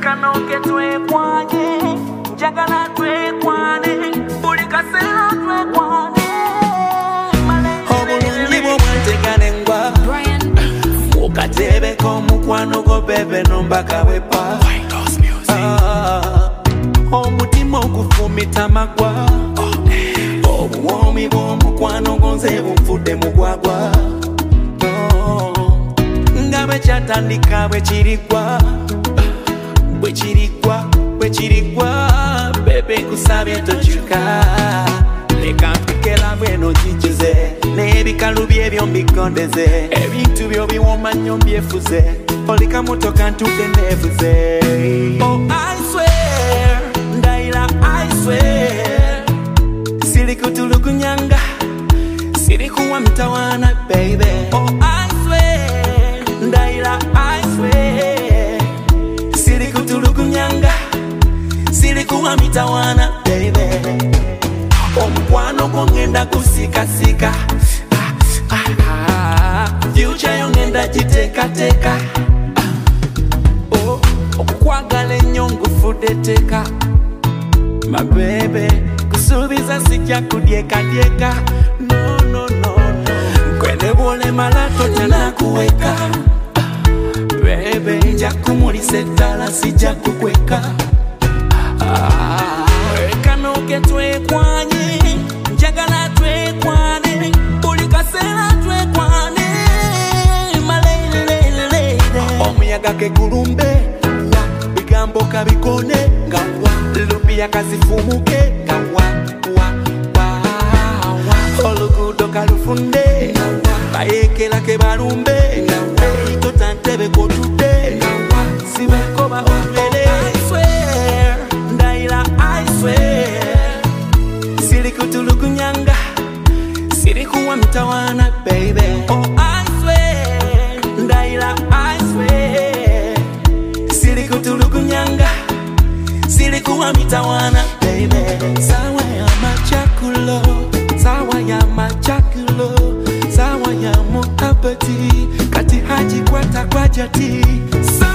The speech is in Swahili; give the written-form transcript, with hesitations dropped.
Kano ketwe kwanye, njagala twe kwane, bulika sera twe kwane. Obulungi bw'omwantegane ngwa, ukatebe k'omukwano go bebe nombaka wepa. Omutima ogufumita magwa, obuwomi bw'omukwano gonze bunfudde mugwagwa. Nga bwe kyatandika bwe kirigwa, bwe kirigwa, bebe nkusabye tokyuka. Leka mpikela bweno kikize, n'ebikalu byebyo mbikondeze, ebintu byo biwoma nnyo mbyefuze, oleka motoka ntudde neefuze. Oh, I swear, ndayira I swear, siri kutulugunyanga, siri kuwa mtawana baby. Oh, I swear, ndayira I swear, siri kutulugunyanga, siri kuwa mtawana baby. Omukwano gongenda kusikasika, future yongenda giteekateeka, okukwagala ennyo ngufudde teka. My baby, kusuubiza sijja kudyekadyeka, no no no no. Kwene bw'olemala totanakuweka, baby nja kumulisa ettala sijja kukweka. Kano ketwekwanye, njagala twekwane, buli kaseera twekwane, my lady. Omuyaga kegulumbe, bigambo kabikone, nga wa lupiya kasifumuke, nga wa oluguudo kalufunde, bayekera ke balumbe, nga wa totantebe kotudde, nga wa sibekoba olwele. I swear, ndayira I swear, siri kutulugunyanga, siri kuwa mtawana baby. Oh, I swear, ndayira I swear, siri kutulugunyanga, siri kuwa mtawana baby. Sawa ya machakulo, sawa ya machakulo, sawa ya mukabati, kati haji kwata kwa jati.